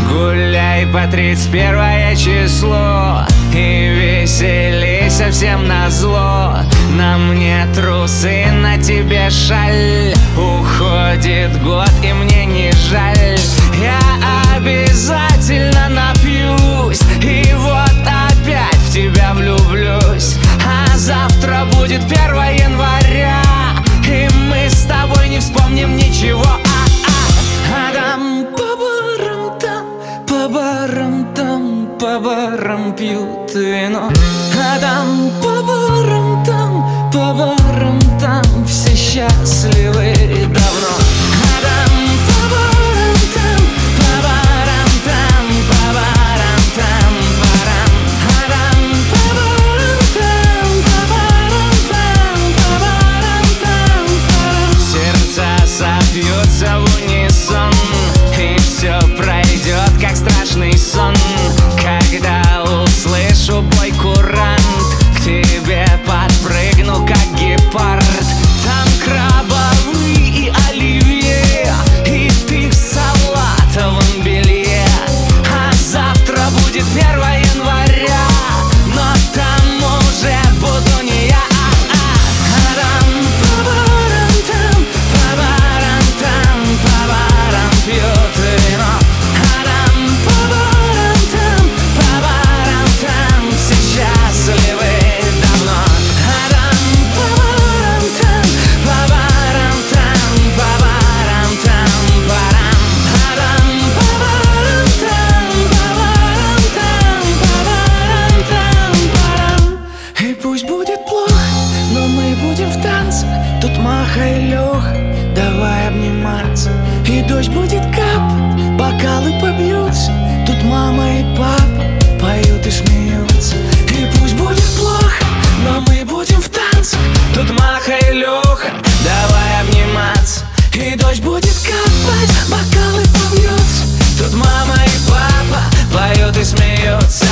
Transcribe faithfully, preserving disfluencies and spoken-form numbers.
Гуляй по тридцать первое число и веселей совсем назло. На мне трусы, на тебе шаль. Уходит год и мне не жаль. Я обязательно напьюсь и вот опять в тебя влюблюсь. А завтра будет первое января, и мы с тобой не вспомним ничего. А там по барам там, по барам там, по барам пьют вино. А там по барам там, по барам там все счастливы давно. А там по барам там, по барам там, по барам там, барам. А там по барам там, по барам там, по барам там, барам. Сердца собьются в унисон, и все пройдет, как страшный сон. Когда услышу бой курант, к тебе подпрыгну, как гепард. Там крабовые и оливье, и ты в салатовом белье. А завтра будет первое января, но там уже буду не я. А там по барам там, по барам там, по барам пьют вино. А там по барам там, по барам там все счастливы давно. А там по барам там, по барам там, по барам там, барам. А там по барам там, по барам там, по барам там, барам. И пусть будет плохо, но мы будем в танце. Тут Маха и Леха, давай обниматься. И дождь будет капать, бокалы побьются. Тут мама и папа поют и смеются. И пусть будет плохо, но мы будем в танце. Тут Маха и Леха, давай обниматься. И дождь будет капать, бокалы побьются. Тут мама и папа поют и смеются.